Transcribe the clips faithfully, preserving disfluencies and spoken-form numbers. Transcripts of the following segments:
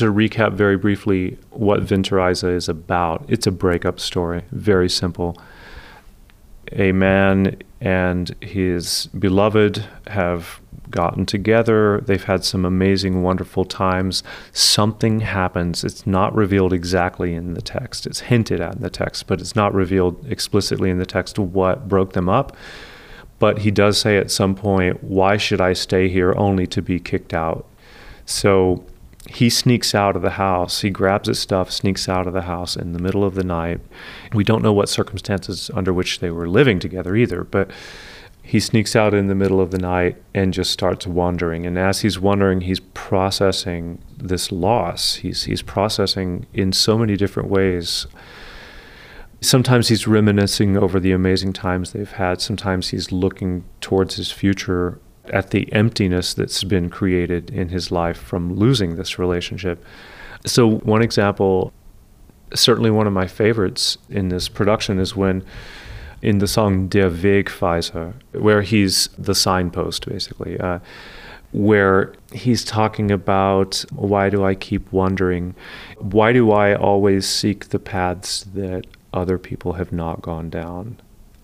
to recap very briefly what Winterreise is about. It's a breakup story, very simple. A man and his beloved have gotten together. They've had some amazing, wonderful times. Something happens. It's not revealed exactly in the text. It's hinted at in the text, but it's not revealed explicitly in the text what broke them up. But he does say at some point, why should I stay here only to be kicked out? So he sneaks out of the house. He grabs his stuff, sneaks out of the house in the middle of the night. We don't know what circumstances under which they were living together either, but he sneaks out in the middle of the night and just starts wandering. And as he's wandering, he's processing this loss. He's he's processing in so many different ways. Sometimes he's reminiscing over the amazing times they've had. Sometimes he's looking towards his future at the emptiness that's been created in his life from losing this relationship. So one example, certainly one of my favorites in this production, is when in the song Der Wegweiser, where he's the signpost, basically, uh, where he's talking about, why do I keep wandering? Why do I always seek the paths that other people have not gone down?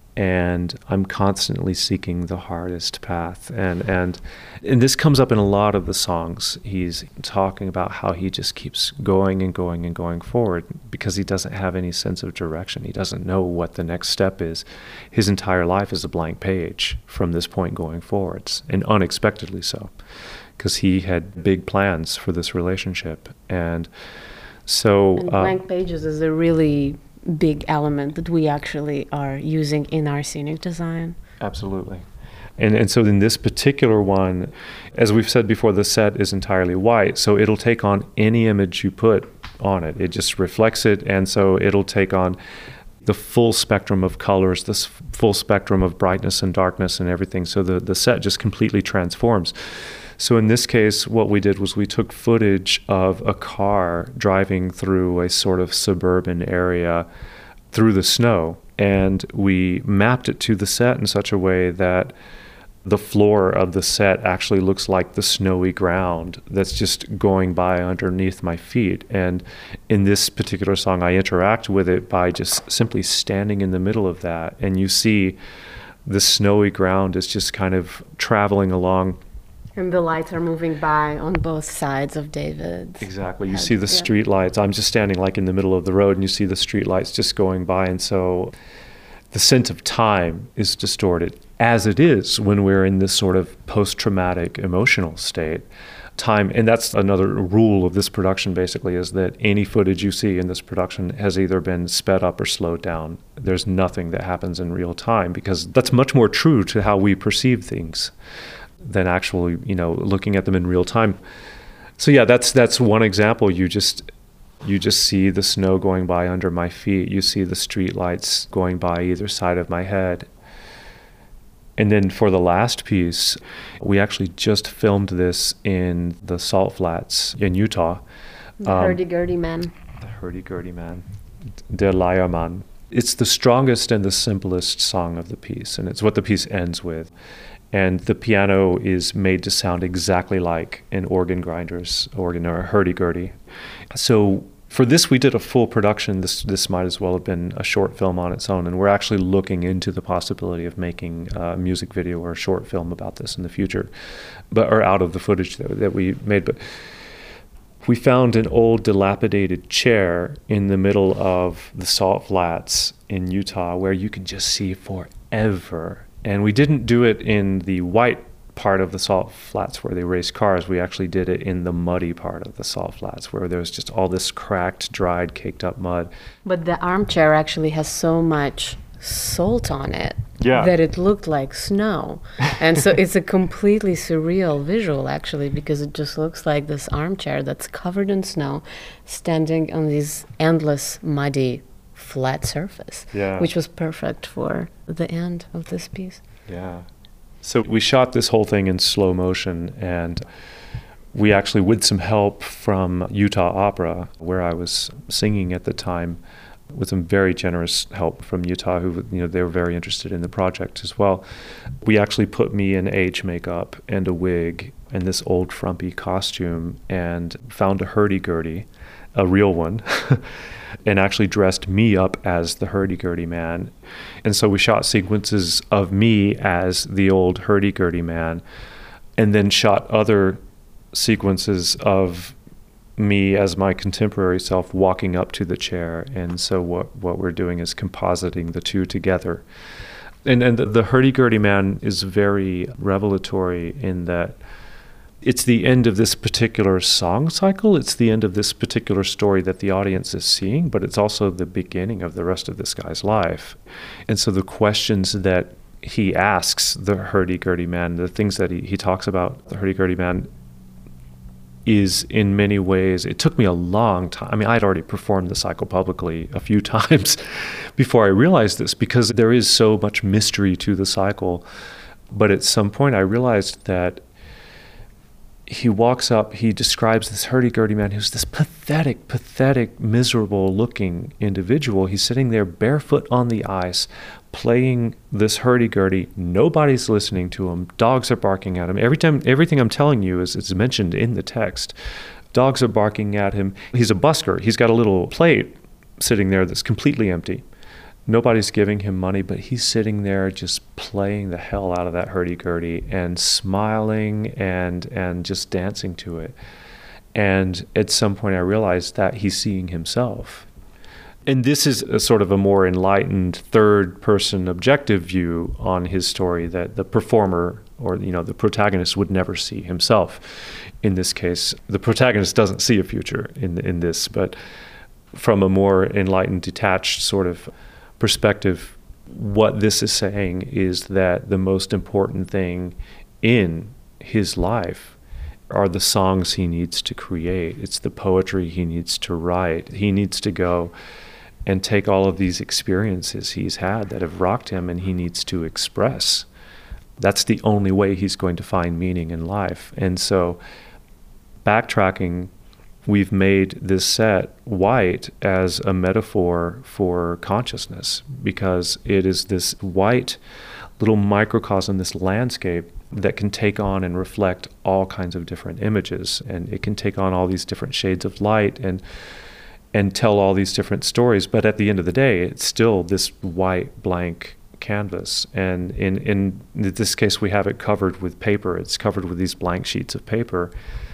And I'm constantly seeking the hardest path. And, and and this comes up in a lot of the songs. He's talking about how he just keeps going and going and going forward because he doesn't have any sense of direction. He doesn't know what the next step is. His entire life is a blank page from this point going forwards, and unexpectedly so, because he had big plans for this relationship. And so... And uh, blank pages is a really big element that we actually are using in our scenic design. Absolutely. And and so in this particular one, as we've said before, the set is entirely white, so it'll take on any image you put on it. It just reflects it, and so it'll take on the full spectrum of colors, this full spectrum of brightness and darkness and everything. So the, the set just completely transforms. So in this case, what we did was we took footage of a car driving through a sort of suburban area through the snow, and we mapped it to the set in such a way that the floor of the set actually looks like the snowy ground that's just going by underneath my feet. And in this particular song, I interact with it by just simply standing in the middle of that, and you see the snowy ground is just kind of traveling along. And the lights are moving by on both sides of David's Exactly. You head. see the Yeah. street lights. I'm just standing like in the middle of the road, and you see the street lights just going by. And so the sense of time is distorted, as it is when we're in this sort of post-traumatic emotional state. Time, and that's another rule of this production, basically, is that any footage you see in this production has either been sped up or slowed down. There's nothing that happens in real time, because that's much more true to how we perceive things than actually, you know, looking at them in real time. So yeah, that's that's one example. You just you just see the snow going by under my feet. You see the street lights going by either side of my head. And then for the last piece, we actually just filmed this in the Salt Flats in Utah. The Um, hurdy-gurdy man. The hurdy-gurdy man, Der Leiermann. It's the strongest and the simplest song of the piece, and it's what the piece ends with. And the piano is made to sound exactly like an organ grinder's organ or a hurdy-gurdy. So for this, we did a full production. This this might as well have been a short film on its own, and we're actually looking into the possibility of making a music video or a short film about this in the future, but or out of the footage that, that we made. But we found an old dilapidated chair in the middle of the Salt Flats in Utah where you could just see forever. And we didn't do it in the white part of the Salt Flats where they race cars. We actually did it in the muddy part of the Salt Flats where there was just all this cracked, dried, caked up mud. But the armchair actually has so much salt on it Yeah. that it looked like snow. And so it's a completely surreal visual, actually, because it just looks like this armchair that's covered in snow standing on this endless, muddy, flat surface, Yeah. which was perfect for the end of this piece. Yeah. So we shot this whole thing in slow motion, and we actually, with some help from Utah Opera, where I was singing at the time, with some very generous help from Utah, who, you know, they were very interested in the project as well. We actually put me in age makeup and a wig and this old frumpy costume and found a hurdy-gurdy, a real one, and actually dressed me up as the hurdy-gurdy man. And so we shot sequences of me as the old hurdy-gurdy man, and then shot other sequences of me as my contemporary self walking up to the chair. And so what, what we're doing is compositing the two together. And, and the, the hurdy-gurdy man is very revelatory in that it's the end of this particular song cycle. It's the end of this particular story that the audience is seeing, but it's also the beginning of the rest of this guy's life. And so the questions that he asks the hurdy-gurdy man, the things that he, he talks about the hurdy-gurdy man, is in many ways, it took me a long time. I mean, I'd already performed the cycle publicly a few times before I realized this, because there is so much mystery to the cycle. But at some point I realized that he walks up, he describes this hurdy-gurdy man who's this pathetic, pathetic, miserable-looking individual. He's sitting there barefoot on the ice, playing this hurdy-gurdy. Nobody's listening to him. Dogs are barking at him. Every time, everything I'm telling you is, is mentioned in the text. Dogs are barking at him. He's a busker. He's got a little plate sitting there that's completely empty. Nobody's giving him money, but he's sitting there just playing the hell out of that hurdy-gurdy and smiling and and just dancing to it. And at some point I realized that he's seeing himself. And this is a sort of a more enlightened third-person objective view on his story that the performer or, you know, the protagonist would never see himself. In this case, the protagonist doesn't see a future in in this, but from a more enlightened, detached sort of perspective, what this is saying is that the most important thing in his life are the songs he needs to create. It's the poetry he needs to write. He needs to go and take all of these experiences he's had that have rocked him, and he needs to express. That's the only way he's going to find meaning in life. And so, backtracking, we've made this set white as a metaphor for consciousness, because it is this white little microcosm, this landscape that can take on and reflect all kinds of different images, and it can take on all these different shades of light and and tell all these different stories. But at the end of the day, it's still this white blank canvas. And in in this case, we have it covered with paper. It's covered with these blank sheets of paper.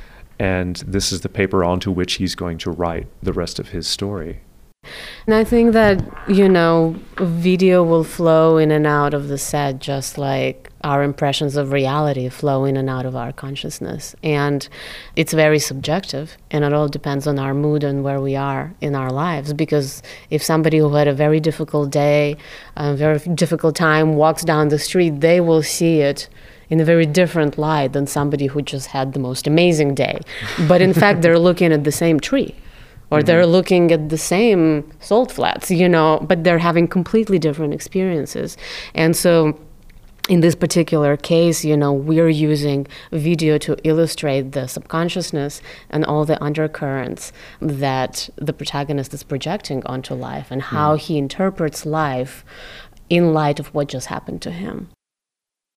And this is the paper onto which he's going to write the rest of his story. And I think that, you know, video will flow in and out of the set just like our impressions of reality flow in and out of our consciousness. And it's very subjective, and it all depends on our mood and where we are in our lives. Because if somebody who had a very difficult day, a very difficult time walks down the street, they will see it in a very different light than somebody who just had the most amazing day. But in fact, they're looking at the same tree, or mm-hmm. they're looking at the same salt flats, you know, but they're having completely different experiences. And so in this particular case, you know, we're using video to illustrate the subconsciousness and all the undercurrents that the protagonist is projecting onto life, and how mm. he interprets life in light of what just happened to him.